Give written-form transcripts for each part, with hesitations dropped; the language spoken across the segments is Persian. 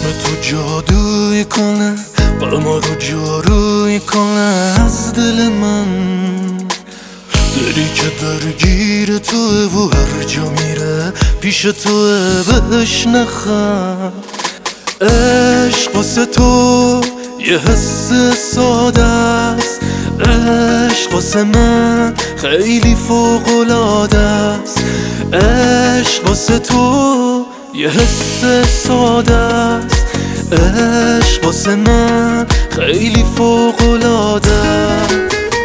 تو جادوی کنه غما رو جاروی کنه از دل من، دلی که درگیر توه و هر جا میره پیش توه بهش نخند. عشق واسه تو یه حس ساده است، عشق واسه من خیلی فوق‌العاده است. عشق واسه تو یه حس ساده است، عشق واسه من خیلی فوق‌العاده است.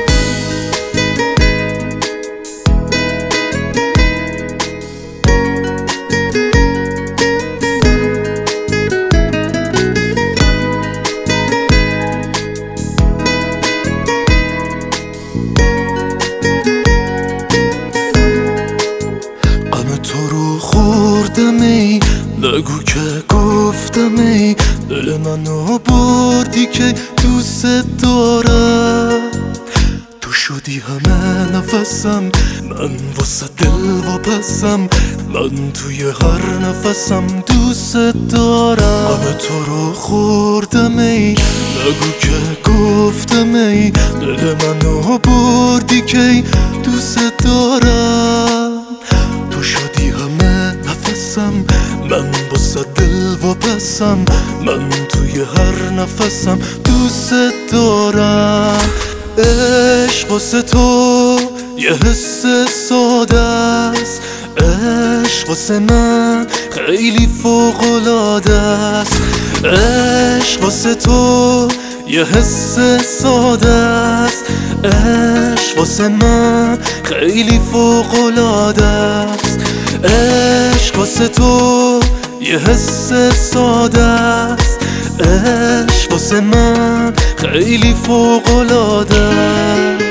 تو رو خوردم ای نگو که گفتم ای دل منو بردی که دوست دارم. تو شدی همه نفسم، من واسه دل واپسم، من توی هر نفسم دوست دارم. غم تو رو خوردم ای نگو که گفتم ای دل منو بردی که دوست دارم. تو شدی همه نفسم، من واسه دل واپسم، من توی هر نفسم دوست دارم. عشق واسه تو یه حس ساده است، عشق واسه من خیلی فوق‌العاده است. عشق واسه تو یه حس ساده است، عشق واسه من خیلی فوق‌العاده است. عشق واسه تو یه حس ساده است، عشق واسه من خیلی فوق‌العاده است.